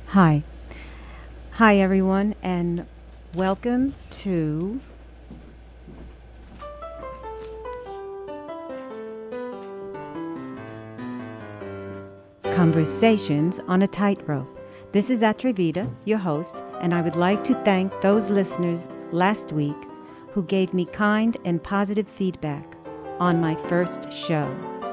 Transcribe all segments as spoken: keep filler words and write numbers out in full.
Hi. Hi, everyone, and welcome to Conversations on a Tightrope. This is Atrevida, your host, and I would like to thank those listeners last week who gave me kind and positive feedback on my first show.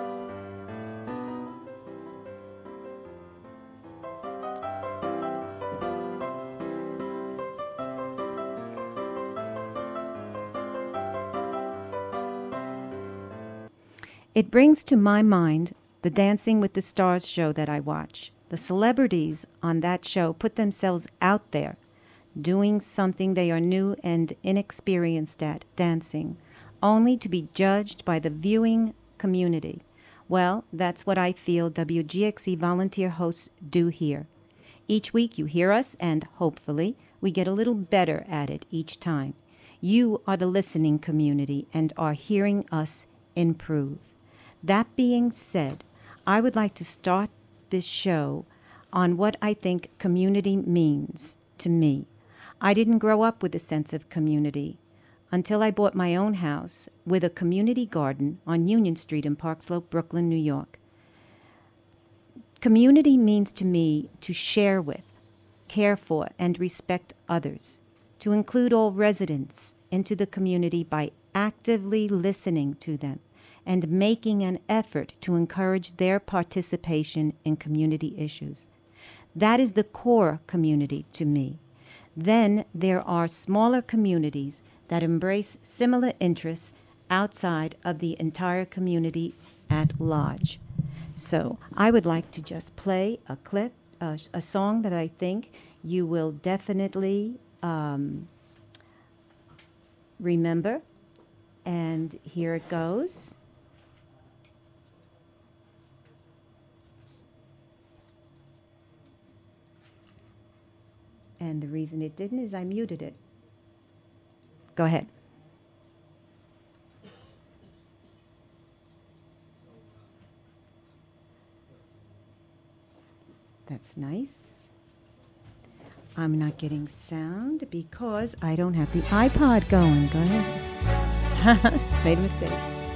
It brings to my mind the Dancing with the Stars show that I watch. The celebrities on that show put themselves out there, doing something they are new and inexperienced at, dancing, only to be judged by the viewing community. Well, that's what I feel W G X E volunteer hosts do here. Each week you hear us, and hopefully we get a little better at it each time. You are the listening community and are hearing us improve. That being said, I would like to start this show on what I think community means to me. I didn't grow up with a sense of community until I bought my own house with a community garden on Union Street in Park Slope, Brooklyn, New York. Community means to me to share with, care for, and respect others, to include all residents into the community by actively listening to them and making an effort to encourage their participation in community issues. That is the core community to me. Then there are smaller communities that embrace similar interests outside of the entire community at large. So I would like to just play a clip, uh, a song that I think you will definitely um, remember. And here it goes. And the reason it didn't is I muted it. Go ahead. That's nice. I'm not getting sound because I don't have the iPod going. Go ahead. Made a mistake.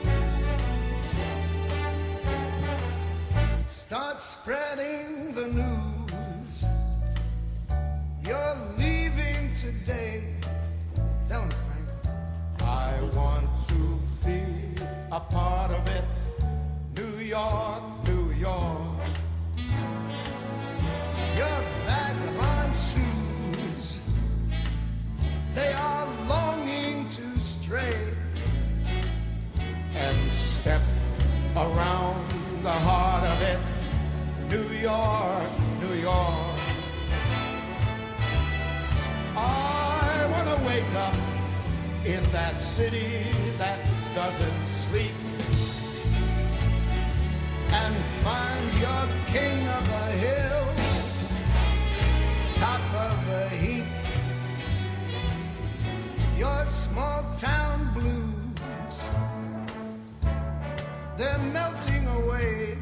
Start spreading the news. You're leaving today. Tell him, Frank. I want to be a part of it. New York, New York. Your vagabond shoes, they are longing to stray And step around the heart of it. New York, New York. I want to wake up in that city that doesn't sleep and find your king of the hill, top of the heap. Your small town blues, they're melting away.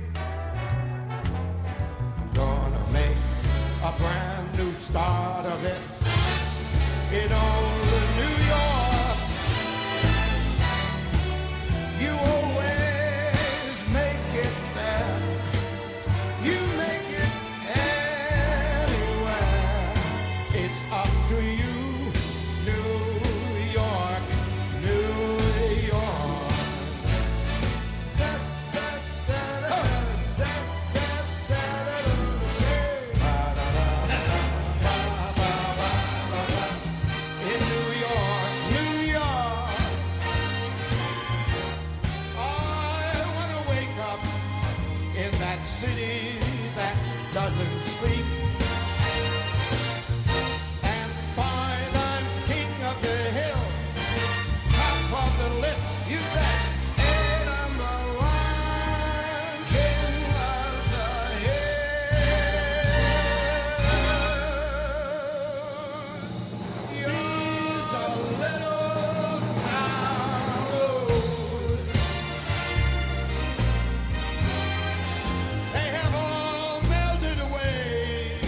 I'm gonna make a brand new start of it in old New York. You always make it there. You make it anywhere. It's up to you, New York, New York. Da, da, da, da, da, da, da, da, da. In New York, New York, I want to wake up in that city that doesn't sleep and find I'm king of the hill, top of the list. you bet. Hey, number one, king of the hill. You're the little town road. They have all melted away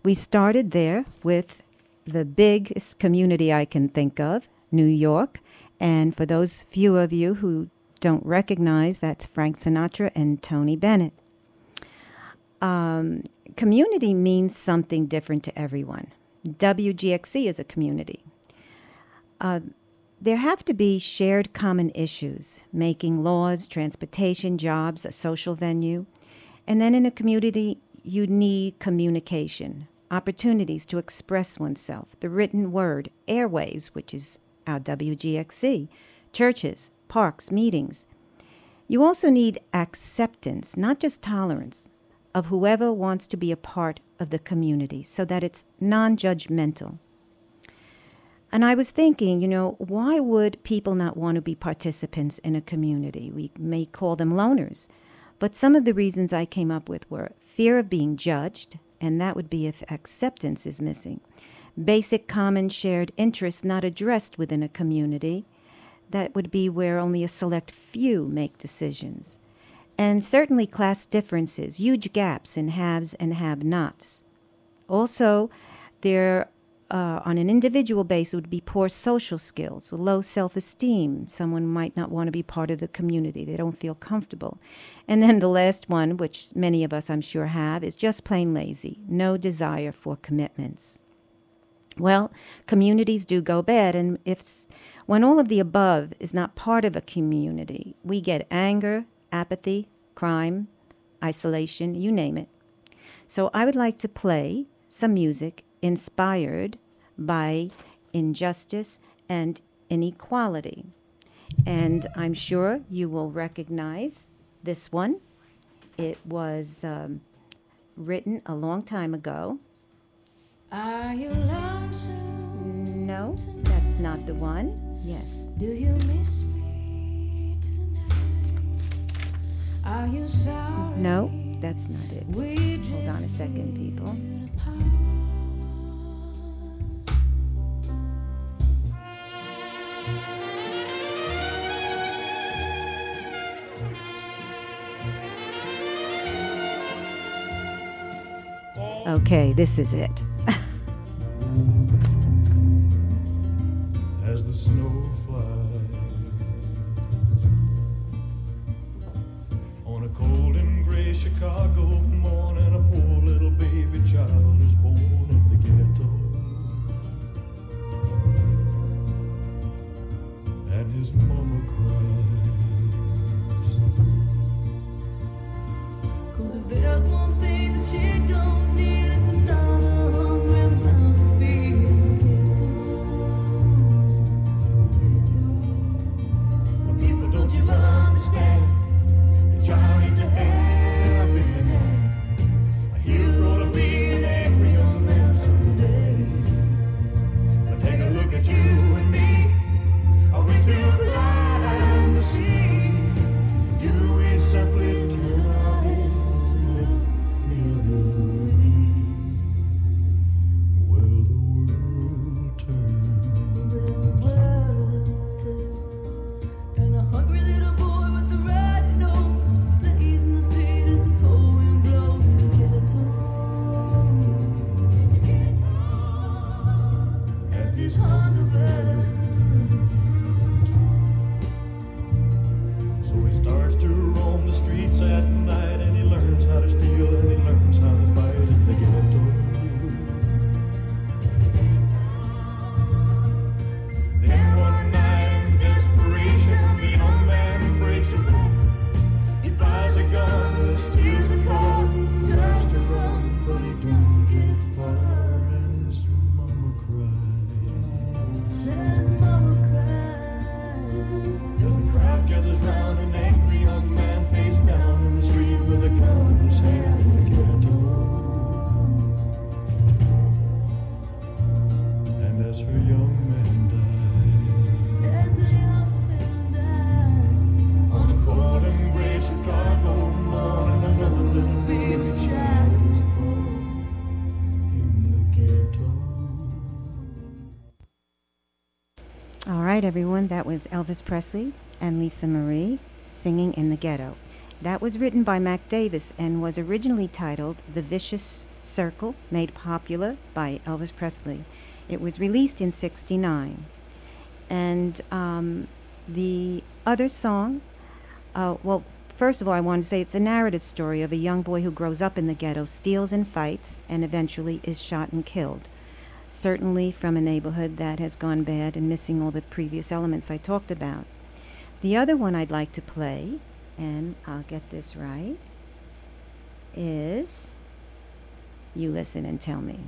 We started there with the biggest community I can think of, New York. And for those few of you who don't recognize, that's Frank Sinatra and Tony Bennett. Um, community means something different to everyone. W G X C is a community. Uh, there have to be shared common issues, making laws, transportation, jobs, a social venue. And then in a community, you need communication, opportunities to express oneself, the written word, airwaves, which is our W G X C, churches, parks, meetings. You also need acceptance, not just tolerance, of whoever wants to be a part of the community so that it's non-judgmental. And I was thinking, you know, why would people not want to be participants in a community? We may call them loners. But some of the reasons I came up with were fear of being judged, and that would be if acceptance is missing. Basic common shared interests not addressed within a community. That would be where only a select few make decisions. And certainly class differences, huge gaps in haves and have-nots. Also, there, uh, on an individual basis, would be poor social skills, low self-esteem. Someone might not want to be part of the community. They don't feel comfortable. And then the last one, which many of us I'm sure have, is just plain lazy, no desire for commitments. Well, communities do go bad, and if when all of the above is not part of a community, we get anger, apathy, crime, isolation, you name it. So I would like to play some music inspired by injustice and inequality. And I'm sure you will recognize this one. It was um, written a long time ago. Are you lonesome? No, that's not the one. Yes. Do you miss me tonight? Are you sorry? No, that's not it. We Hold on a second, people. drifted apart? Okay, this is it. As the snow flies on a cold and gray Chicago morning, a poor little baby child is born in the ghetto, and his mama cries. 'Cause if there's one thing that she don't need, it's another hungry mouth to feed. But people, don't you understand? The child needs a helping hand. He's gonna be an angry young man someday. Now take a look at you and me. Are we too blind to see? Do we simply turn our heads and look the other way? Well, the world turns. The world turns, and a hungry little boy with a red nose plays in the street as the cold wind blows. Ghetto, and his hunger burns. So he starts to roam the streets at night, and he learns how to steal, and he learns how to fight in the ghetto. Then one night in desperation, the young man breaks away. He buys a gun and steals a car, tries to run, but he don't get far, and his mama cries. Let his mama cry. As the crowd gathers round, an angry young man face down in the street with a gun in his hand in the ghetto. And as her young man died, As a young man died, on a cold and gray Chicago morning, another little baby child was born in the ghetto. All right, everyone, that was Elvis Presley and Lisa Marie singing In the Ghetto. That was written by Mac Davis and was originally titled The Vicious Circle, made popular by Elvis Presley. It was released in sixty-nine. And um, the other song, uh, well, first of all, I want to say it's a narrative story of a young boy who grows up in the ghetto, steals and fights, and eventually is shot and killed. Certainly from a neighborhood that has gone bad and missing all the previous elements I talked about. The other one I'd like to play, and I'll get this right, is You Listen and Tell Me.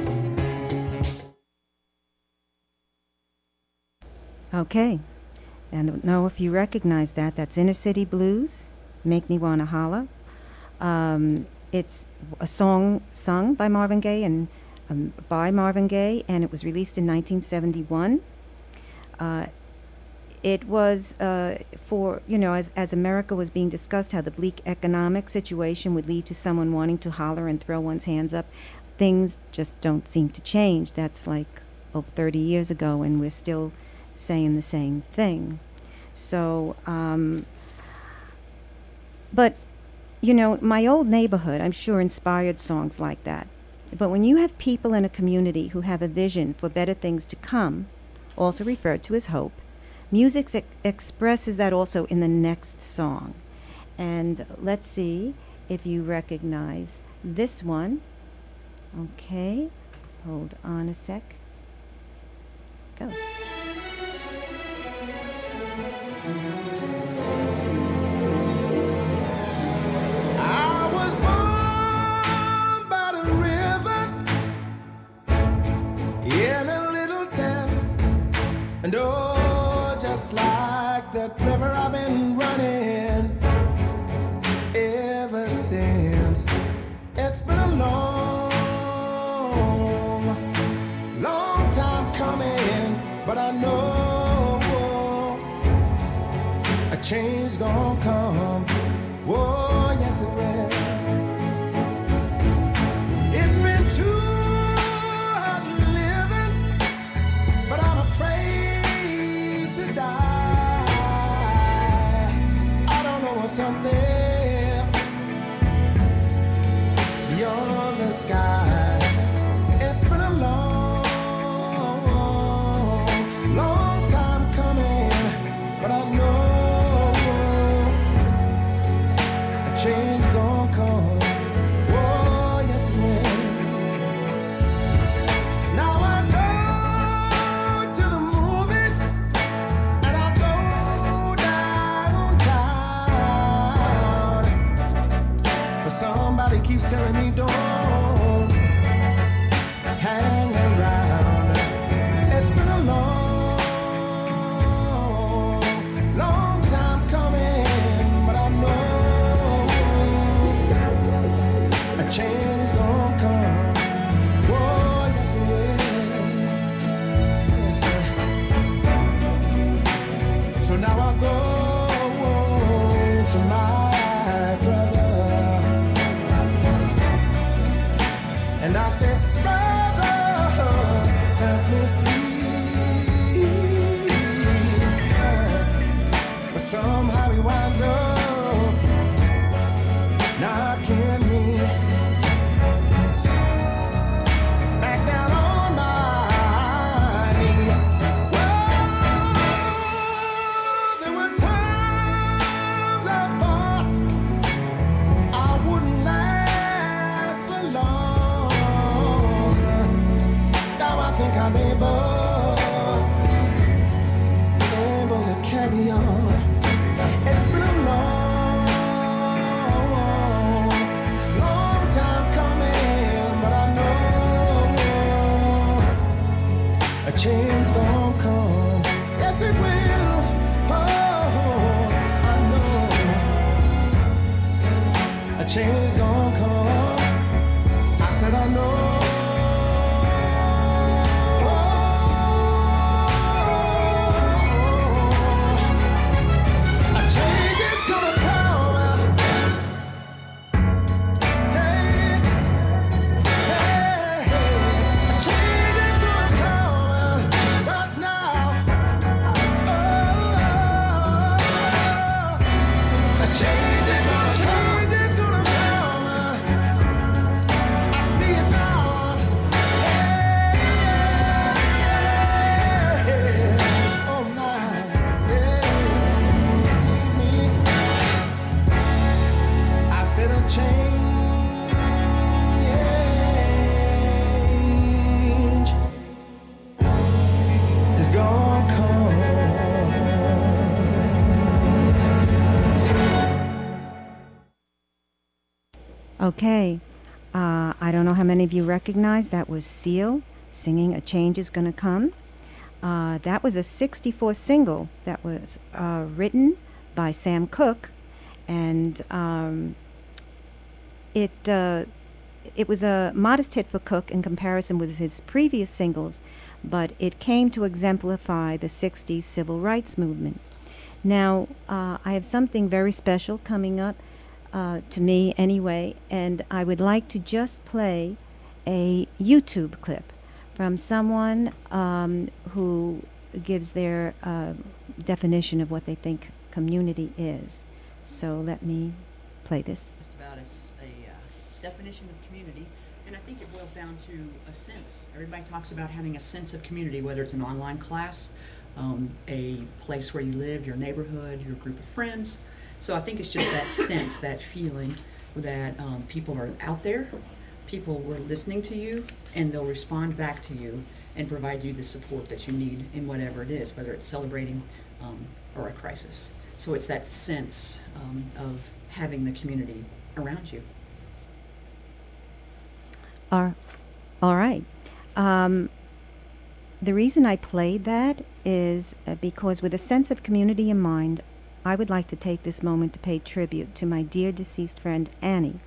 Okay, I don't know if you recognize that. That's Inner City Blues, Make Me Wanna Holler. Um, it's a song sung by Marvin Gaye and um, by Marvin Gaye, and it was released in nineteen seventy-one. Uh, it was uh, for, you know, as, as America was being discussed, how the bleak economic situation would lead to someone wanting to holler and throw one's hands up. Things just don't seem to change. That's like over thirty years ago, and we're still saying the same thing. So, um, but, you know, my old neighborhood, I'm sure, inspired songs like that. But when you have people in a community who have a vision for better things to come, also referred to as hope, music ex- expresses that also in the next song. And let's see if you recognize this one. Okay, hold on a sec. Go. I was born by the river in a little tent, and oh, just like that river I've been running ever since. It's been a long, long time coming, but I know a change gonna come. Whoa, yes it will. It's been too hard living, but I'm afraid to die. I don't know what's up there beyond the sky. It's been a long, long time coming, but I know change gonna come. Oh, yes it will. Now I go to the movies and I go downtown, but somebody keeps telling me don't hang around. It's been a long, long time coming, but I know a change gonna come. Oh, yes it will. Yes, sir. So now I go to my brother, and I say, brother, help me please. But somehow he winds up knocking me back down on my knees. Well, there were times I thought I wouldn't last for long. Now I think I'm able, able to carry on. It's been a long, long time coming, but I know a change gonna come. Yes, it will. Oh, I know a change gonna come. I said I know. A change is gonna come. Hey, hey, hey. A change is gonna come right now. Oh, a change is gonna, change is gonna come. I see it now. Hey, yeah. Oh, now, yeah. Me. I said a change is gonna come. Okay. Uh, I don't know how many of you recognize that was Seal singing A Change Is Gonna Come. Uh, that was a sixty-four single that was uh, written by Sam Cooke, and um, it uh, it was a modest hit for Cooke in comparison with his previous singles, but it came to exemplify the sixties civil rights movement. Now, uh, I have something very special coming up uh, to me anyway, and I would like to just play a YouTube clip from someone um, who gives their uh, definition of what they think community is. So let me play this. Just about as a uh, definition of community, and I think it boils down to a sense. Everybody talks about having a sense of community, whether it's an online class, um, a place where you live, your neighborhood, your group of friends. So I think it's just that sense, that feeling that um, people are out there, people were listening to you, and they'll respond back to you and provide you the support that you need in whatever it is, whether it's celebrating um, or a crisis. So it's that sense um, of having the community around you. All, all right. Um, the reason I played that is uh, because with a sense of community in mind, I would like to take this moment to pay tribute to my dear deceased friend Annie.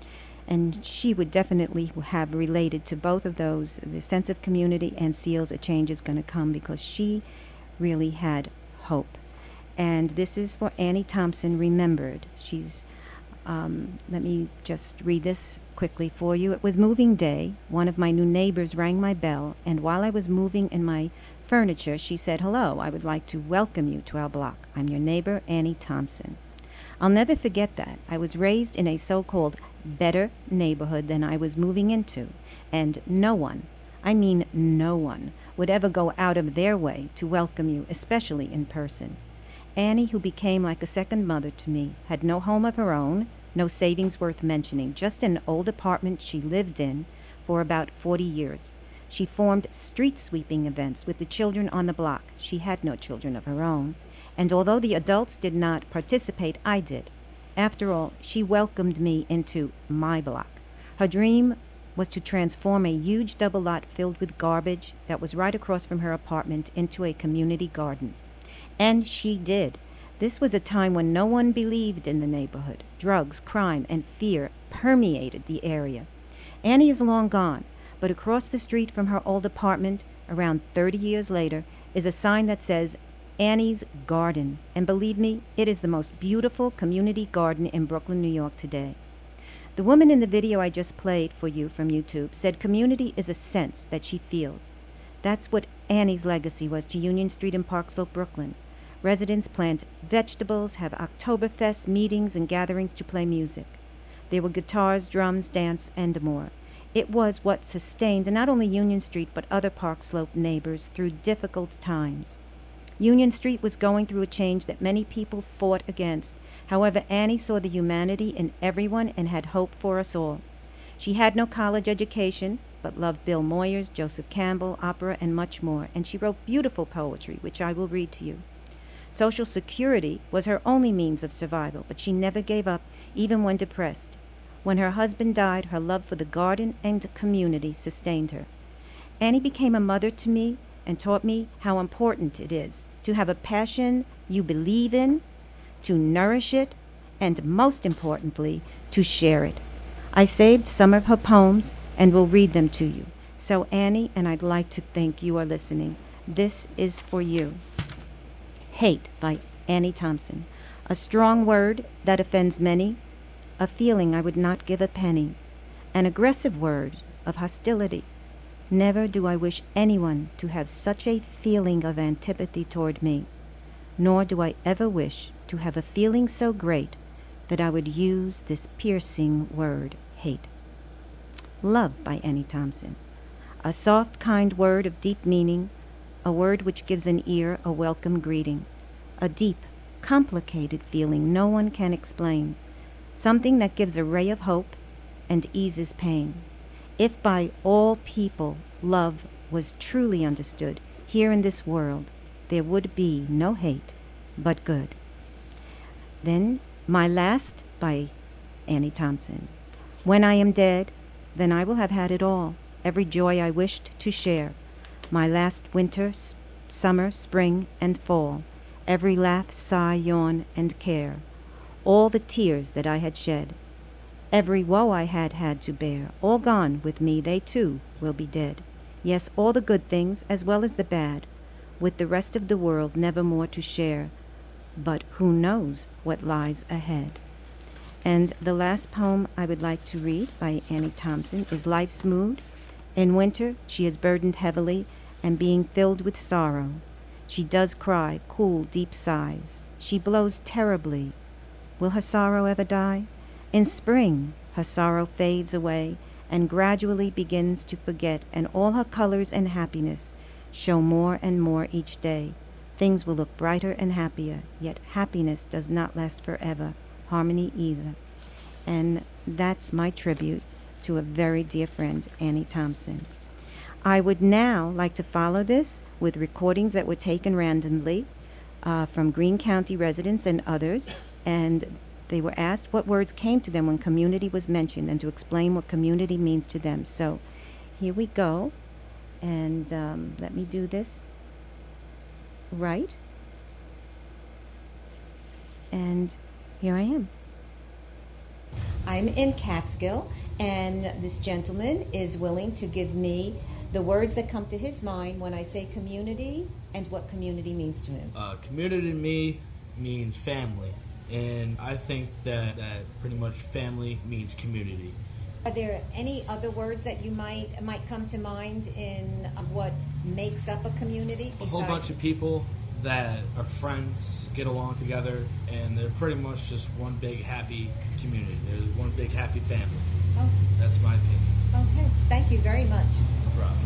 And she would definitely have related to both of those, the sense of community and seals a change is going to come, because she really had hope. And this is for Annie Thompson Remembered. She's, um, let me just read this quickly for you. It was moving day. One of my new neighbors rang my bell, and while I was moving in my furniture, she said, "Hello, I would like to welcome you to our block. I'm your neighbor, Annie Thompson." I'll never forget that. I was raised in a so-called better neighborhood than I was moving into, and no one, I mean no one, would ever go out of their way to welcome you, especially in person. Annie, who became like a second mother to me, had no home of her own, no savings worth mentioning, just an old apartment she lived in for about forty years. She formed street sweeping events with the children on the block. She had no children of her own, and although the adults did not participate, I did. After all, she welcomed me into my block. Her dream was to transform a huge double lot filled with garbage that was right across from her apartment into a community garden. And she did. This was a time when no one believed in the neighborhood. Drugs, crime, and fear permeated the area. Annie is long gone, but across the street from her old apartment, around thirty years later, is a sign that says Annie's Garden. And believe me, it is the most beautiful community garden in Brooklyn, New York today. The woman in the video I just played for you from YouTube said community is a sense that she feels. That's what Annie's legacy was to Union Street in Park Slope, Brooklyn. Residents plant vegetables, have Oktoberfest meetings and gatherings to play music. There were guitars, drums, dance, and more. It was what sustained not only Union Street but other Park Slope neighbors through difficult times. Union Street was going through a change that many people fought against. However, Annie saw the humanity in everyone and had hope for us all. She had no college education, but loved Bill Moyers, Joseph Campbell, opera, and much more, and she wrote beautiful poetry, which I will read to you. Social Security was her only means of survival, but she never gave up, even when depressed. When her husband died, her love for the garden and the community sustained her. Annie became a mother to me and taught me how important it is to have a passion you believe in, to nourish it, and most importantly, to share it. I saved some of her poems and will read them to you. So Annie, and I'd like to think you are listening, this is for you. Hate by Annie Thompson. A strong word that offends many, a feeling I would not give a penny, an aggressive word of hostility. Never do I wish anyone to have such a feeling of antipathy toward me, nor do I ever wish to have a feeling so great that I would use this piercing word, hate. Love by Annie Thompson. A soft, kind word of deep meaning, a word which gives an ear a welcome greeting, a deep, complicated feeling no one can explain, something that gives a ray of hope and eases pain. If by all people love was truly understood here in this world, there would be no hate but good. Then, My Last by Annie Thompson. When I am dead, then I will have had it all, every joy I wished to share. My last winter summer, spring, and fall, every laugh, sigh, yawn, and care, all the tears that I had shed, every woe I had had to bear, all gone with me, they too will be dead. Yes, all the good things as well as the bad, with the rest of the world never more to share, but who knows what lies ahead. And the last poem I would like to read by Annie Thompson is Life's Mood. In winter she is burdened heavily and being filled with sorrow. She does cry cool, deep sighs. She blows terribly. Will her sorrow ever die? In spring her sorrow fades away and gradually begins to forget, and all her colors and happiness show more and more each day. Things will look brighter and happier, yet happiness does not last forever, harmony either. And that's my tribute to a very dear friend, Annie Thompson. I would now like to follow this with recordings that were taken randomly uh, from Greene County residents and others, and they were asked what words came to them when community was mentioned and to explain what community means to them. So here we go, and um, let me do this right. And here I am. I'm in Catskill, and this gentleman is willing to give me the words that come to his mind when I say community and what community means to him. Uh, community to me means family, and I think that, that pretty much family means community. Are there any other words that you might might come to mind in uh, what makes up a community? A whole bunch of people that are friends, get along together, and they're pretty much just one big happy community. They're one big happy family. Oh. That's my opinion. Okay, thank you very much. No problem.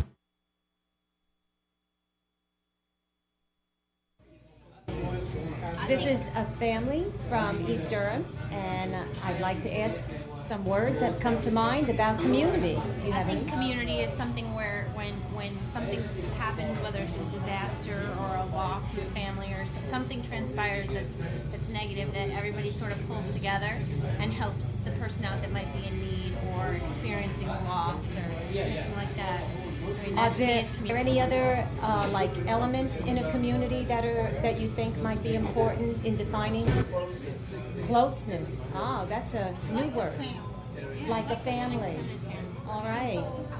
This is a family from East Durham, and I'd like to ask some words that come to mind about community. Do you I have think any? community is something where when when something happens, whether it's a disaster or a loss in the family or s- something transpires that's that's negative, that everybody sort of pulls together and helps the person out that might be in need or experiencing a loss or anything like that. I mean, Are that to me there, is are there community. any other uh, like elements in a community that are that you think might be important in defining closeness? Ah, that's a new word. Like a family. All right.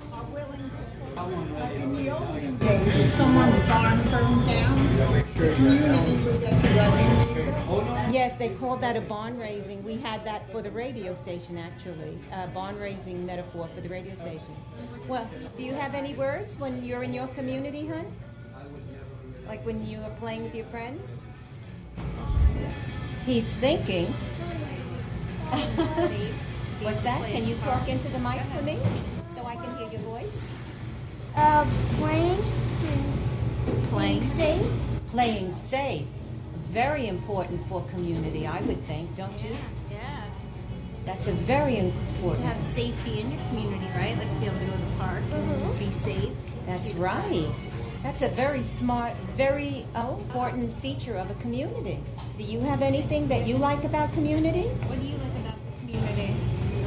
But in the olden days, if someone's barn burned down, the community would get together. Yes, they called that a barn raising. We had that for the radio station, actually. A barn raising metaphor for the radio station. Well, do you have any words when you're in your community, hun? Like when you are playing with your friends? He's thinking. What's that? Can you talk into the mic for me so I can hear your voice? Uh, playing, Playing safe. Playing safe. Very important for community, I would think, don't you? Yeah. That's a very To important. have safety in your community, right? Like to be able to go to the park and be safe. That's right. That's a very smart, very uh, important feature of a community. Do you have anything that you like about community? What do you like about the community?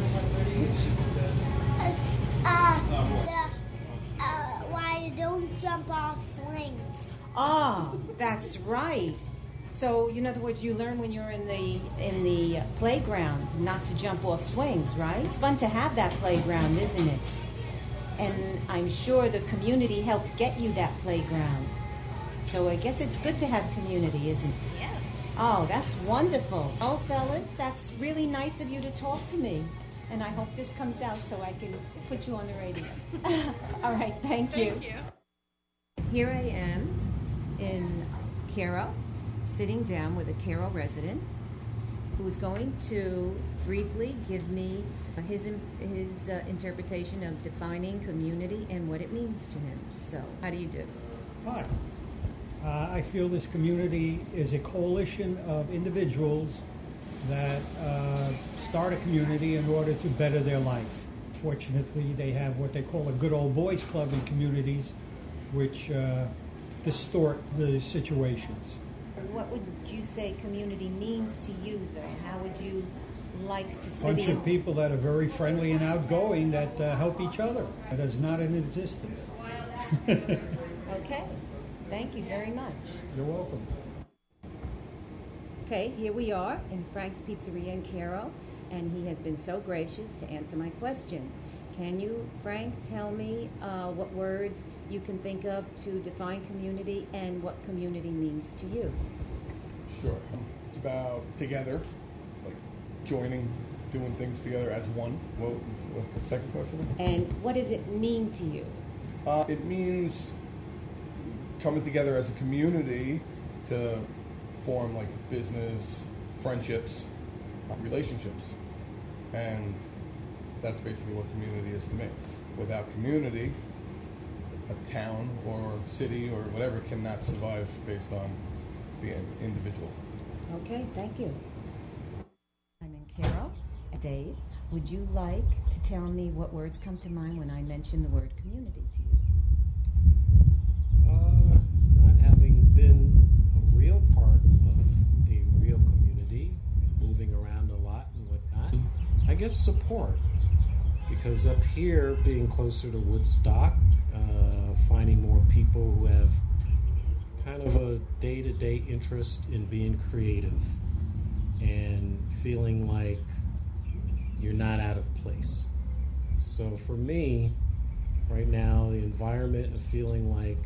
Uh, the, uh, why you don't jump off swings. Ah, that's right. So, in other words, you learn when you're in the in the playground not to jump off swings, right? It's fun to have that playground, isn't it? And I'm sure the community helped get you that playground. So I guess it's good to have community, isn't it? Yeah. Oh, that's wonderful. Oh, fellas, that's really nice of you to talk to me. And I hope this comes out so I can put you on the radio. All right, thank you. Thank you. Here I am in Cairo, sitting down with a Cairo resident who's going to briefly give me his his uh, interpretation of defining community and what it means to him. So, how do you do? Hi. Uh, I feel this community is a coalition of individuals that uh, start a community in order to better their life. Fortunately, they have what they call a good old boys club in communities, which uh, distort the situations. What would you say community means to you, though? How would you like to A sit bunch in? of people that are very friendly and outgoing that uh, help each other. That is not in existence. Okay. Thank you very much. You're welcome. Okay, here we are in Frank's Pizzeria in Cairo, and he has been so gracious to answer my question. Can you, Frank, tell me uh, what words you can think of to define community and what community means to you? Sure. It's about together, like joining, doing things together as one. What, what's the second question? And what does it mean to you? Uh, it means coming together as a community to form like business, friendships, uh, relationships. And that's basically what community is to me. Without community, a town or city or whatever cannot survive based on being individual. Okay, thank you. I'm in Cairo. Dave, would you like to tell me what words come to mind when I mention the word community to you? Uh, not having been a real part of a real community, moving around a lot and whatnot, I guess support. Because up here, being closer to Woodstock, uh, finding more people who have kind of a day-to-day interest in being creative and feeling like you're not out of place. So for me, right now, the environment of feeling like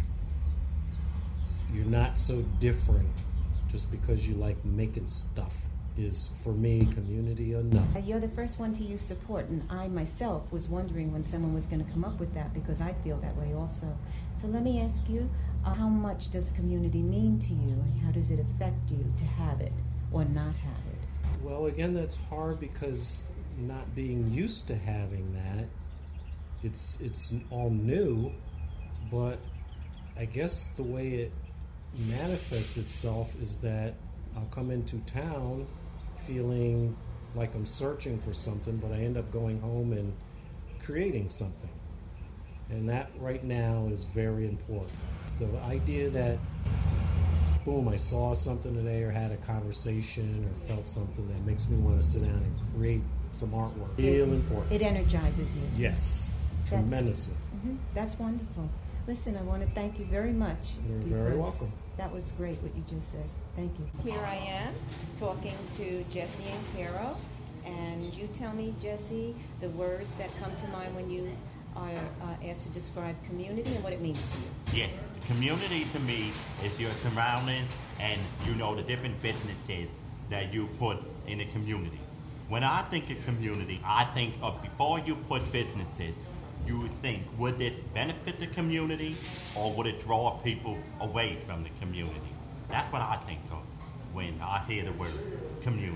you're not so different just because you like making stuff is, for me, community enough. You're the first one to use support, and I myself was wondering when someone was going to come up with that because I feel that way also. So let me ask you, uh, how much does community mean to you, and how does it affect you to have it or not have it? Well, again, that's hard because not being used to having that, it's it's all new, but I guess the way it manifests itself is that I'll come into town feeling like I'm searching for something, but I end up going home and creating something. And that right now is very important. The idea that, boom, I saw something today or had a conversation or felt something that makes me want to sit down and create some artwork. Real important. It energizes you. Yes, That's- tremendously. Mm-hmm. That's wonderful. Listen, I want to thank you very much. You're very because welcome. That was great what you just said. Thank you. Here I am talking to Jesse and Cairo, and you tell me, Jesse, the words that come to mind when you are uh, asked to describe community and what it means to you. Yes, community to me is your surroundings and, you know, the different businesses that you put in the community. When I think of community, I think of before you put businesses, you would think, would this benefit the community or would it draw people away from the community? That's what I think of when I hear the word community.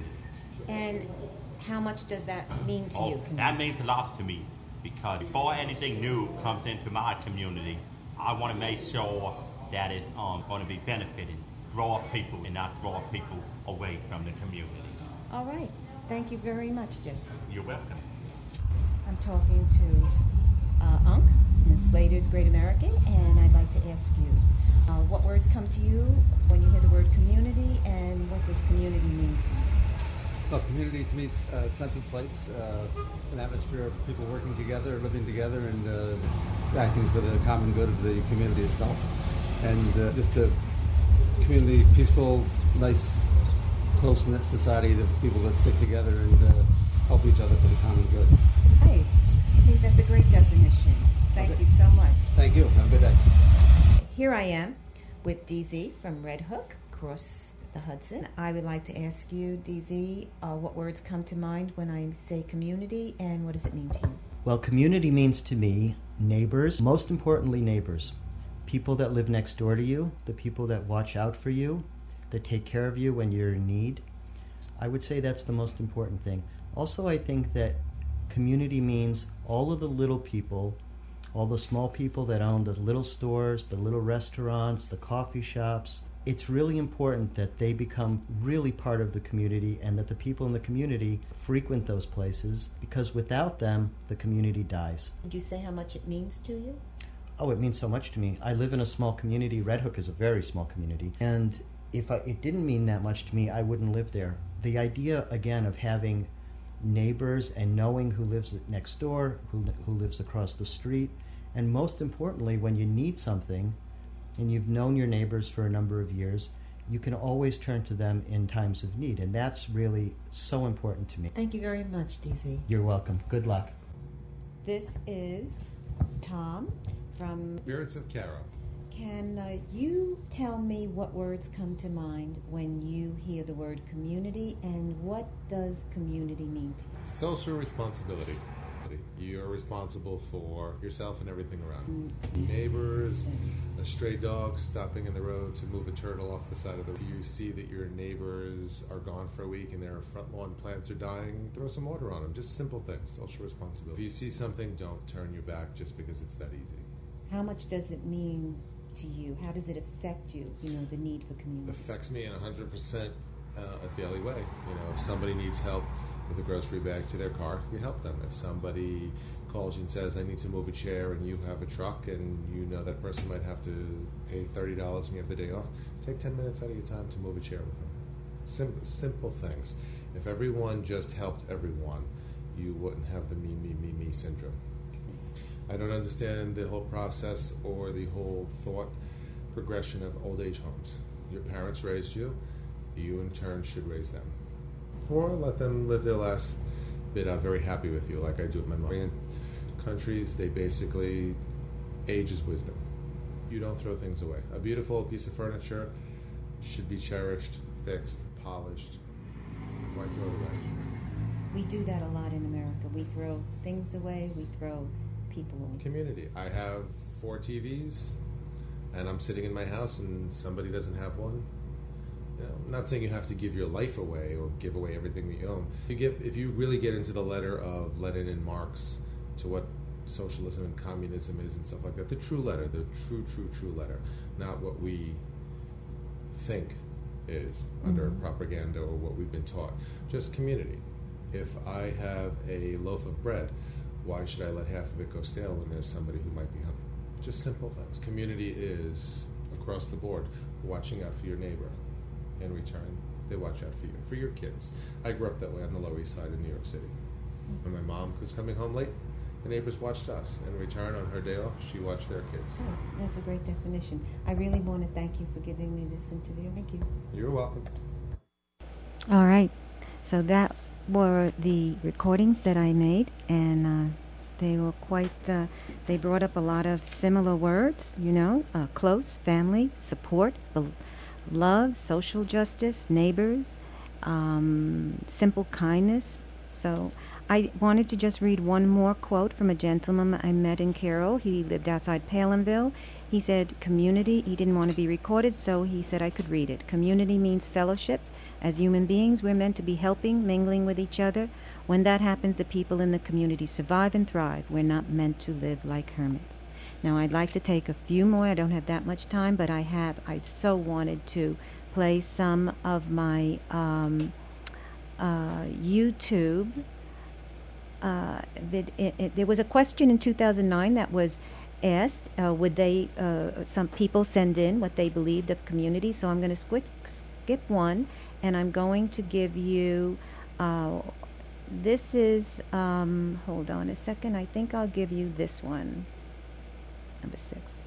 And how much does that mean to Oh, you? Community? that means a lot to me because before anything new comes into my community, I want to make sure that it's um, going to be benefiting, draw people and not draw people away from the community. All right. Thank you very much, Jesse. You're welcome. I'm talking to uh, Unc, Miss Slater's Great American, and I'd like to ask you, uh, what words come to you when you hear the word community, and what does community mean to you? Well, community to me is a sense of place, uh, an atmosphere of people working together, living together, and uh, acting for the common good of the community itself. And uh, just a community, peaceful, nice, close-knit society of people that stick together and uh, help each other for the common good. Hey, I think that's a great definition. Thank Okay. you so much. Thank you. Have a good day. Here I am with D Z from Red Hook, across the Hudson. I would like to ask you, D Z, uh, what words come to mind when I say community, and what does it mean to you? Well, community means to me neighbors, most importantly neighbors. People that live next door to you, the people that watch out for you, that take care of you when you're in need. I would say that's the most important thing. Also, I think that community means all of the little people, all the small people that own the little stores, the little restaurants, the coffee shops. It's really important that they become really part of the community and that the people in the community frequent those places, because without them, the community dies. Would you say how much it means to you? Oh, it means so much to me. I live in a small community. Red Hook is a very small community. And if I, it didn't mean that much to me, I wouldn't live there. The idea, again, of having neighbors and knowing who lives next door, who, who lives across the street, and most importantly, when you need something, and you've known your neighbors for a number of years, you can always turn to them in times of need. And that's really so important to me. Thank you very much, D Z. You're welcome. Good luck. This is Tom from Spirits of Carol. Can uh, you tell me what words come to mind when you hear the word community, and what does community mean to you? Social responsibility. You're responsible for yourself and everything around you. Neighbors, a stray dog stopping in the road to move a turtle off the side of the road. You see that your neighbors are gone for a week and their front lawn plants are dying, throw some water on them. Just simple things, social responsibility. If you see something, don't turn your back just because it's that easy. How much does it mean to you? How does it affect you, you know, the need for community? It affects me in one hundred percent uh, a daily way. You know, if somebody needs help with a grocery bag to their car, you help them. If somebody calls you and says, I need to move a chair, and you have a truck and you know that person might have to pay thirty dollars and you have the day off, take ten minutes out of your time to move a chair with them. Sim- simple things. If everyone just helped everyone, you wouldn't have the me, me, me, me syndrome. I don't understand the whole process or the whole thought progression of old age homes. Your parents raised you, you in turn should raise them. Or let them live their last bit out very happy with you, like I do with my mom. In countries, they basically, age is wisdom. You don't throw things away. A beautiful piece of furniture should be cherished, fixed, polished. Why throw it away? We do that a lot in America. We throw things away, we throw people away. Community. I have four T Vs, and I'm sitting in my house and somebody doesn't have one. You know, I'm not saying you have to give your life away or give away everything that you own. You get, if you really get into the letter of Lenin and Marx to what socialism and communism is and stuff like that, the true letter, the true, true, true letter, not what we think is under Mhm. propaganda or what we've been taught. Just community. If I have a loaf of bread, why should I let half of it go stale when there's somebody who might be hungry? Just simple things. Community is, across the board, watching out for your neighbor. In return, they watch out for you, for your kids. I grew up that way on the Lower East Side in New York City. When my mom was coming home late, the neighbors watched us. In return, on her day off, she watched their kids. That's a great definition. I really want to thank you for giving me this interview. Thank you. You're welcome. All right. So that were the recordings that I made, and uh, they were quite, uh, they brought up a lot of similar words, you know, uh, close, family, support, bel- love, social justice, neighbors, um, simple kindness. So I wanted to just read one more quote from a gentleman I met in Carroll. He lived outside Palinville. He said, community, he didn't want to be recorded, so he said I could read it. Community means fellowship. As human beings, we're meant to be helping, mingling with each other. When that happens, the people in the community survive and thrive. We're not meant to live like hermits. Now, I'd like to take a few more. I don't have that much time, but I have. I so wanted to play some of my um, uh, YouTube. Uh, it, it, it, there was a question in two thousand nine that was asked, uh, would they, uh, some people send in what they believed of community. So I'm going to skip, skip one, and I'm going to give you, uh, this is, um, hold on a second, I think I'll give you this one, number six.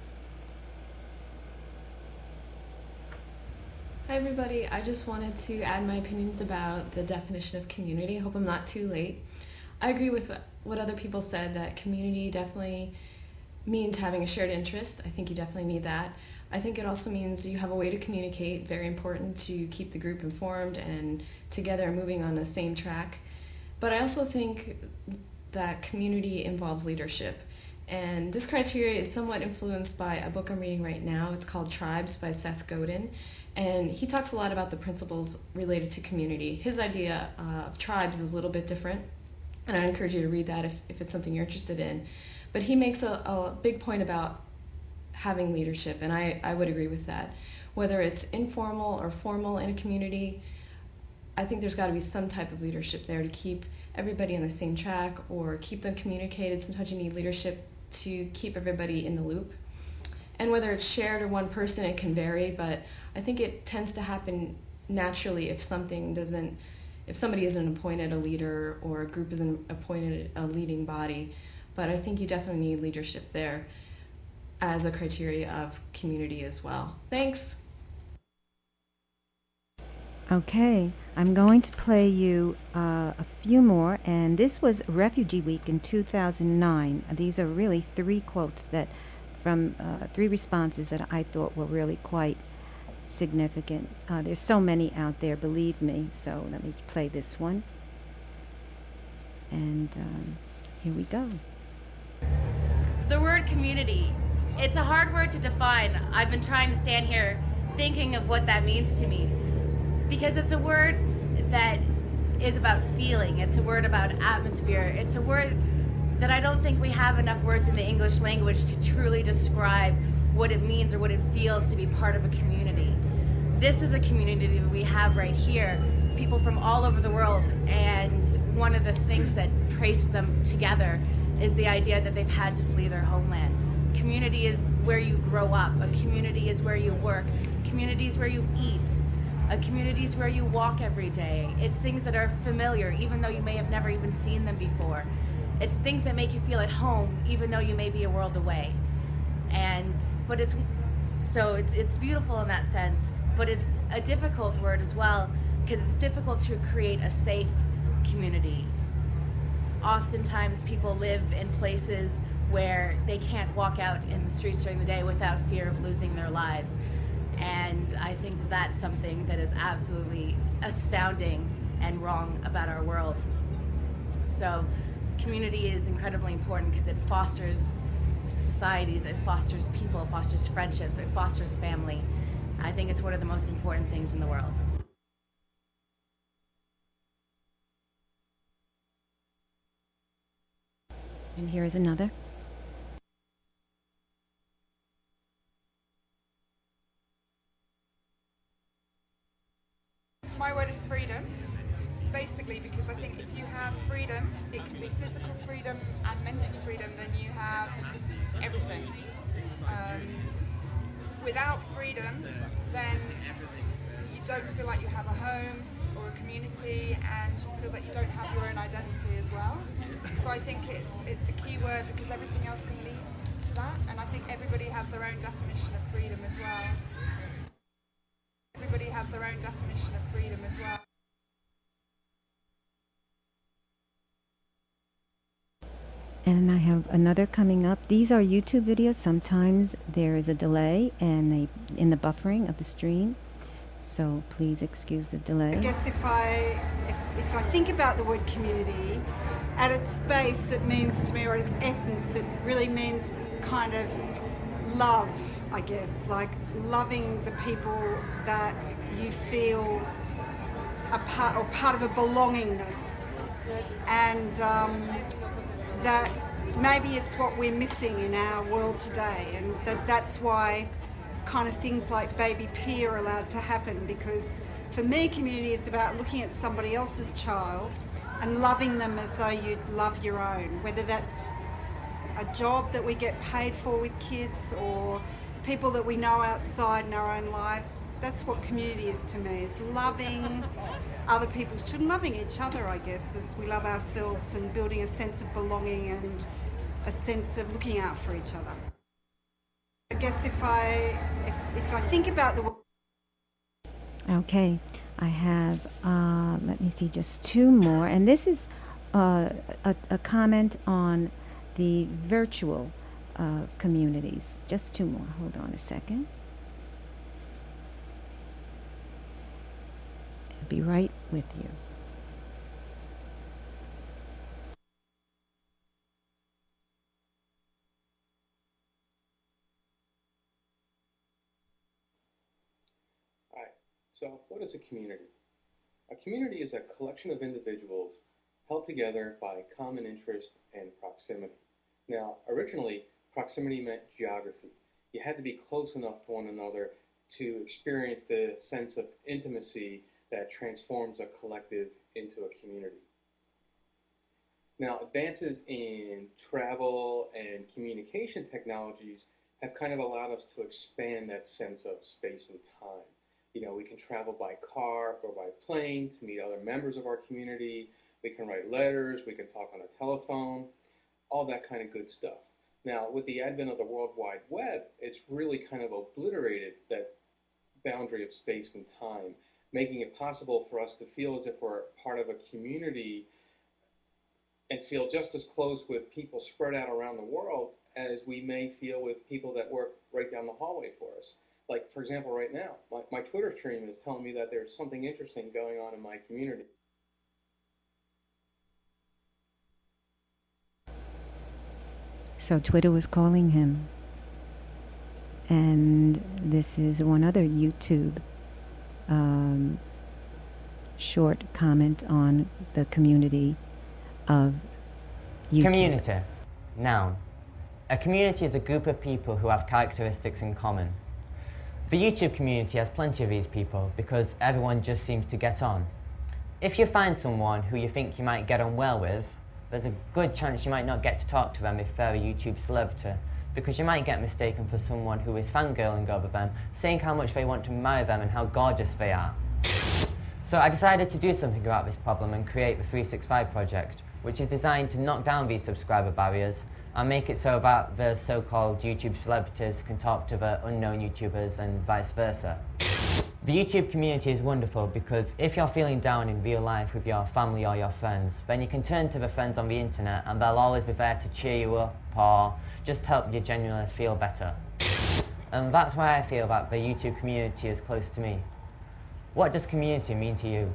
Hi everybody, I just wanted to add my opinions about the definition of community. I hope I'm not too late. I agree with what other people said, that community definitely means having a shared interest. I think you definitely need that. I think it also means you have a way to communicate, very important to keep the group informed and together moving on the same track. But I also think that community involves leadership. And this criteria is somewhat influenced by a book I'm reading right now. It's called Tribes by Seth Godin. And he talks a lot about the principles related to community. His idea uh, of tribes is a little bit different, and I encourage you to read that if, if it's something you're interested in. But he makes a, a big point about having leadership, and I, I would agree with that. Whether it's informal or formal in a community, I think there's got to be some type of leadership there to keep everybody on the same track or keep them communicated. Sometimes you need leadership to keep everybody in the loop. And whether it's shared or one person, it can vary, but I think it tends to happen naturally if something doesn't, if somebody isn't appointed a leader or a group isn't appointed a leading body. But I think you definitely need leadership there. as a criteria of community as well. Thanks. Okay, I'm going to play you uh, a few more, and this was Refugee Week in two thousand nine. These are really three quotes that, from uh, three responses that I thought were really quite significant. Uh, there's so many out there, believe me, so let me play this one. And um, here we go. The word community, it's a hard word to define. I've been trying to stand here thinking of what that means to me. Because it's a word that is about feeling. It's a word about atmosphere. It's a word that I don't think we have enough words in the English language to truly describe what it means or what it feels to be part of a community. This is a community that we have right here, people from all over the world, and one of the things that traces them together is the idea that they've had to flee their homeland. Community is where you grow up. A community is where you work. Community is where you eat. A community is where you walk every day. It's things that are familiar, even though you may have never even seen them before. It's things that make you feel at home, even though you may be a world away. And, but it's, so it's, it's beautiful in that sense, but it's a difficult word as well, because it's difficult to create a safe community. Oftentimes people live in places where they can't walk out in the streets during the day without fear of losing their lives. And I think that's something that is absolutely astounding and wrong about our world. So community is incredibly important because it fosters societies, it fosters people, it fosters friendship, it fosters family. I think it's one of the most important things in the world. And here is another. My word is freedom, basically because I think if you have freedom, it can be physical freedom and mental freedom, then you have everything. Um, without freedom, then you don't feel like you have a home or a community, and you feel that you don't have your own identity as well. So I think it's, it's the key word because everything else can lead to that, and I think everybody has their own definition of freedom as well. Everybody has their own definition of freedom as well. And I have another coming up. These are YouTube videos. Sometimes there is a delay and a, in the buffering of the stream. So please excuse the delay. I guess if I, if, if I think about the word community, at its base it means to me, or at its essence, it really means kind of love, I guess, like loving the people that you feel a part or part of a belongingness, and um, that maybe it's what we're missing in our world today, and that that's why kind of things like Baby P are allowed to happen, because for me community is about looking at somebody else's child and loving them as though you'd love your own, whether that's a job that we get paid for with kids or people that we know outside in our own lives. That's what community is to me, is loving other people's children, loving each other, I guess, as we love ourselves, and building a sense of belonging and a sense of looking out for each other. I guess if I, if, if I think about the... Okay, I have, uh, let me see, just two more. And this is uh, a, a comment on the virtual uh, communities. Just two more. Hold on a second. I'll be right with you. Hi. So, what is a community? A community is a collection of individuals held together by common interest and proximity. Now, originally, proximity meant geography. You had to be close enough to one another to experience the sense of intimacy that transforms a collective into a community. Now, advances in travel and communication technologies have kind of allowed us to expand that sense of space and time. You know, we can travel by car or by plane to meet other members of our community. We can write letters, we can talk on a telephone, all that kind of good stuff. Now, with the advent of the World Wide Web, it's really kind of obliterated that boundary of space and time, making it possible for us to feel as if we're part of a community and feel just as close with people spread out around the world as we may feel with people that work right down the hallway for us. Like, for example, right now, my, my Twitter stream is telling me that there's something interesting going on in my community. So Twitter was calling him. And this is one other YouTube um, short comment on the community of YouTube. Community. Noun. A community is a group of people who have characteristics in common. The YouTube community has plenty of these people because everyone just seems to get on. If you find someone who you think you might get on well with, there's a good chance you might not get to talk to them if they're a YouTube celebrity, because you might get mistaken for someone who is fangirling over them, saying how much they want to marry them and how gorgeous they are. So I decided to do something about this problem and create the three sixty-five project, which is designed to knock down these subscriber barriers and make it so that the so-called YouTube celebrities can talk to the unknown YouTubers and vice versa. The YouTube community is wonderful because if you're feeling down in real life with your family or your friends, then you can turn to the friends on the internet and they'll always be there to cheer you up or just help you genuinely feel better. And that's why I feel that the YouTube community is close to me. What does community mean to you?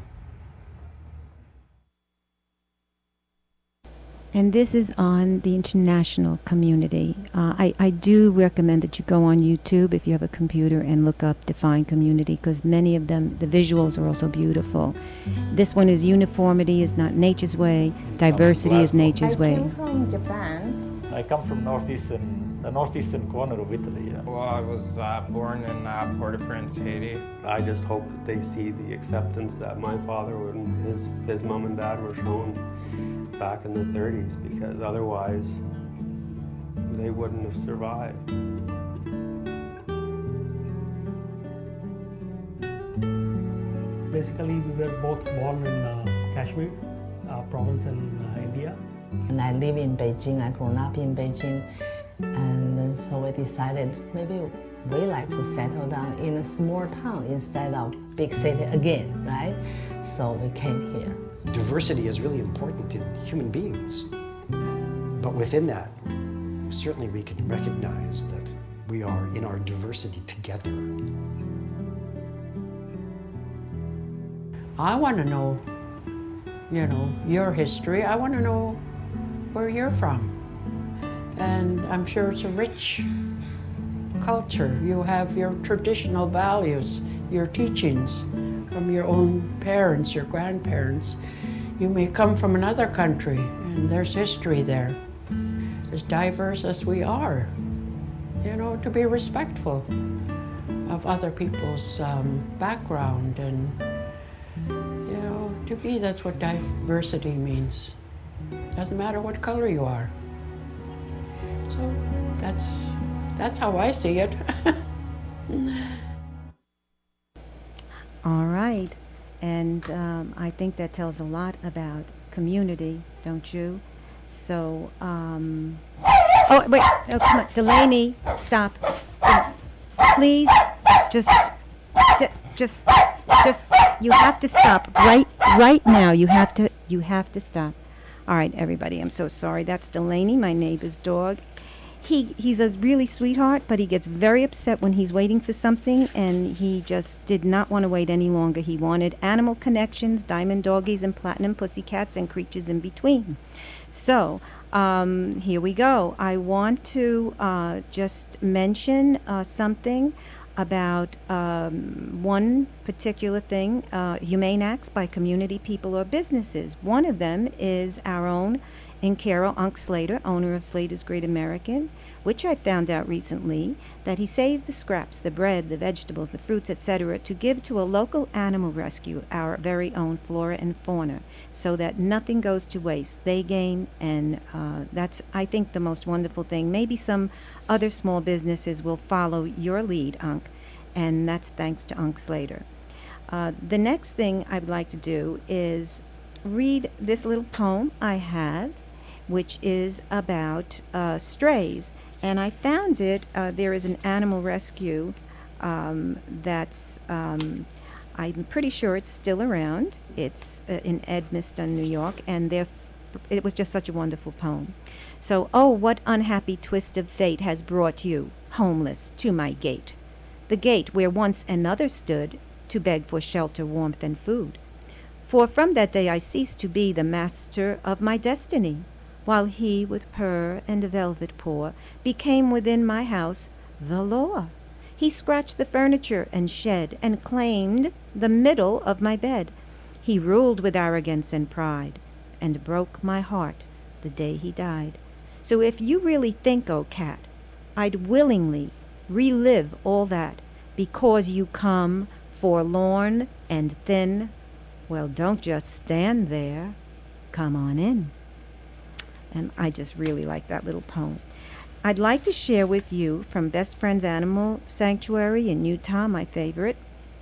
And this is on the international community. Uh, I, I do recommend that you go on YouTube if you have a computer and look up Define Community, because many of them, the visuals are also beautiful. This one is uniformity is not nature's way, diversity is nature's way. I came from Japan. I come from northeastern, the northeastern corner of Italy. Yeah. Well, I was uh, born in uh, Port-au-Prince, Haiti. I just hope that they see the acceptance that my father and his, his mom and dad were shown back in the thirties, because otherwise they wouldn't have survived. Basically, we were both born in uh, Kashmir, uh, province in uh, India. And I live in Beijing. I grew up in Beijing, and so we decided maybe we like to settle down in a small town instead of big city again, right? So we came here. Diversity is really important in human beings, but within that, certainly we can recognize that we are in our diversity together. I want to know, you know, your history. I want to know where you're from. And I'm sure it's a rich culture. You have your traditional values, your teachings from your own parents, your grandparents. You may come from another country, and there's history there. As diverse as we are, you know, to be respectful of other people's um, background, and, you know, to me, that's what diversity means. Doesn't matter what color you are. So that's, that's how I see it. All right. And um, I think that tells a lot about community, don't you? So, um, oh, wait, oh, come on, Delaney, stop. Please, just, st- just, just, you have to stop right, right now. You have to, you have to stop. All right, everybody, I'm so sorry. That's Delaney, my neighbor's dog. He he's a really sweetheart, but he gets very upset when he's waiting for something, and he just did not want to wait any longer. He wanted animal connections, diamond doggies, and platinum pussycats, and creatures in between. So um, here we go. I want to uh, just mention uh, something about um, one particular thing, uh, humane acts by community, people, or businesses. One of them is our own Inkero Unc Slater, owner of Slater's Great American, which I found out recently that he saves the scraps, the bread, the vegetables, the fruits, et cetera, to give to a local animal rescue, our very own Flora and Fauna, so that nothing goes to waste. They gain, and uh, that's, I think, the most wonderful thing. Maybe some other small businesses will follow your lead, Unc, and that's thanks to Unc Slater. Uh, the next thing I'd like to do is read this little poem I have, which is about uh, strays. And I found it, uh, there is an animal rescue um, that's, um, I'm pretty sure it's still around. It's uh, in Edmiston, New York, and they're it was just such a wonderful poem. So, oh, what unhappy twist of fate has brought you, homeless, to my gate, the gate where once another stood to beg for shelter, warmth, and food. For from that day I ceased to be the master of my destiny, while he with purr and velvet paw became within my house the law. He scratched the furniture and shed and claimed the middle of my bed. He ruled with arrogance and pride, and broke my heart the day he died. So if you really think, oh cat, I'd willingly relive all that because you come forlorn and thin, well, don't just stand there. Come on in. And I just really like that little poem. I'd like to share with you from Best Friends Animal Sanctuary in Utah, my favorite,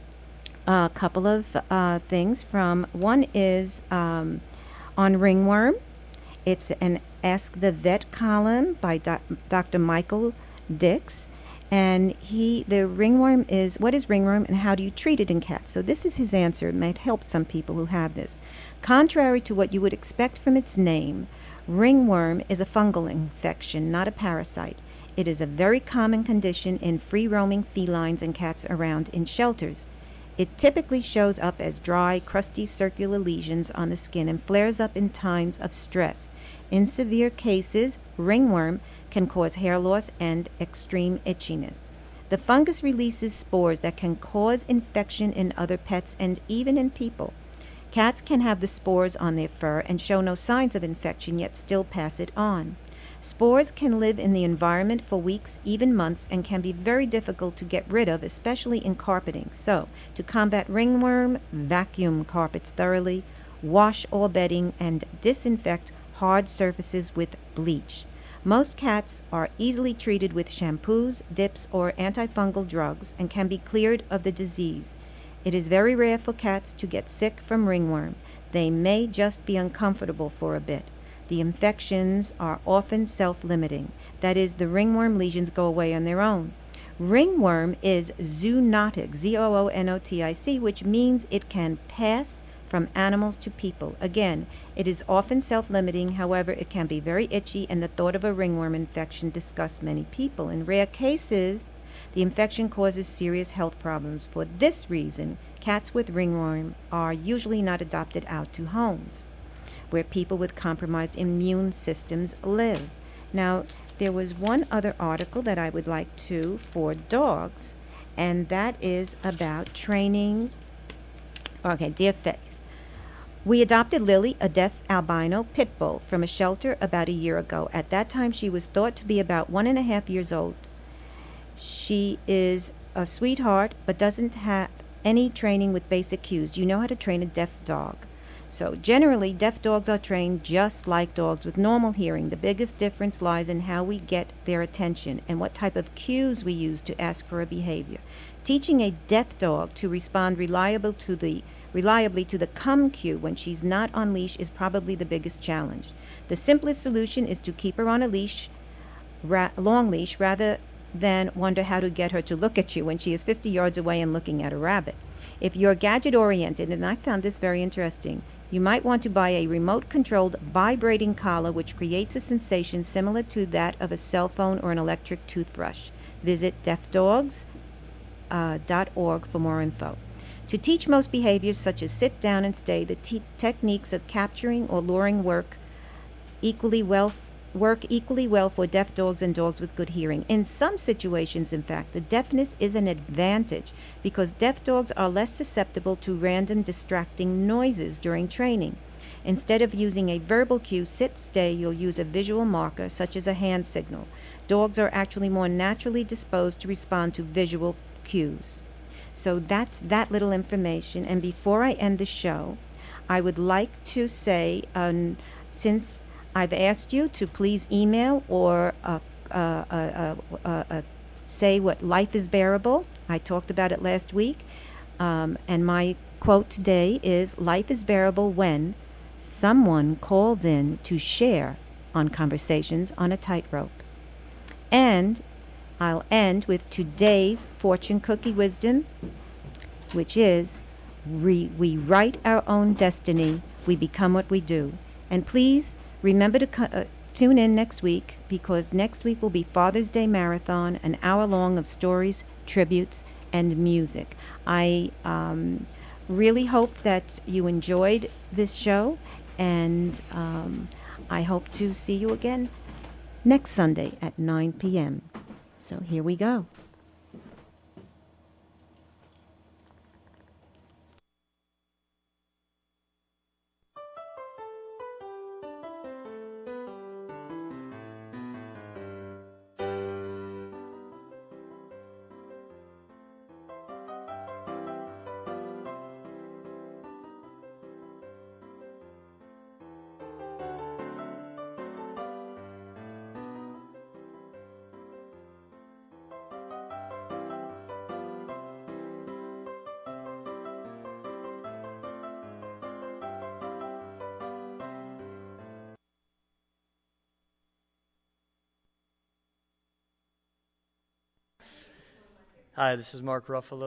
a couple of uh, things from, one is um, on ringworm. It's an Ask the Vet column by doc, Doctor Michael Dix. And he, the ringworm is, what is ringworm and how do you treat it in cats? So this is his answer. It might help some people who have this. Contrary to what you would expect from its name, ringworm is a fungal infection, not a parasite. It is a very common condition in free-roaming felines and cats around in shelters. It typically shows up as dry, crusty circular lesions on the skin and flares up in times of stress. In severe cases, ringworm can cause hair loss and extreme itchiness. The fungus releases spores that can cause infection in other pets and even in people. Cats can have the spores on their fur and show no signs of infection, yet still pass it on. Spores can live in the environment for weeks, even months, and can be very difficult to get rid of, especially in carpeting. So, to combat ringworm, vacuum carpets thoroughly, wash all bedding, and disinfect hard surfaces with bleach. Most cats are easily treated with shampoos, dips, or antifungal drugs and can be cleared of the disease. It is very rare for cats to get sick from ringworm. They may just be uncomfortable for a bit. The infections are often self-limiting. That is, the ringworm lesions go away on their own. Ringworm is zoonotic, Z O O N O T I C, which means it can pass from animals to people. Again, it is often self-limiting. However, it can be very itchy, and the thought of a ringworm infection disgusts many people. In rare cases, the infection causes serious health problems. For this reason, cats with ringworm are usually not adopted out to homes where people with compromised immune systems live. Now, there was one other article that I would like to for dogs, and that is about training. Okay, Dear Faith. We adopted Lily, a deaf albino pit bull, from a shelter about a year ago. At that time, she was thought to be about one and a half years old. She is a sweetheart, but doesn't have any training with basic cues. You know how to train a deaf dog. So generally, deaf dogs are trained just like dogs with normal hearing. The biggest difference lies in how we get their attention and what type of cues we use to ask for a behavior. Teaching a deaf dog to respond reliable to the, reliably to the come cue when she's not on leash is probably the biggest challenge. The simplest solution is to keep her on a leash, ra- long leash, rather than wonder how to get her to look at you when she is fifty yards away and looking at a rabbit. If you're gadget-oriented, and I found this very interesting, you might want to buy a remote-controlled vibrating collar which creates a sensation similar to that of a cell phone or an electric toothbrush. Visit deaf dogs dot org for more info. To teach most behaviors such as sit down and stay, the te- techniques of capturing or luring work equally well work equally well for deaf dogs and dogs with good hearing. In some situations, in fact, the deafness is an advantage because deaf dogs are less susceptible to random distracting noises during training. Instead of using a verbal cue, sit, stay, you'll use a visual marker such as a hand signal. Dogs are actually more naturally disposed to respond to visual cues. So that's that little information. And before I end the show, I would like to say, um, since I've asked you to please email or uh, uh, uh, uh, uh, say what life is bearable. I talked about it last week. Um, and my quote today is, life is bearable when someone calls in to share on Conversations on a Tightrope. And I'll end with today's fortune cookie wisdom, which is, we, we write our own destiny, we become what we do. And please remember to co- uh, tune in next week, because next week will be Father's Day Marathon, an hour long of stories, tributes, and music. I um, really hope that you enjoyed this show, and um, I hope to see you again next Sunday at nine p.m. So here we go. Hi, this is Mark Ruffalo.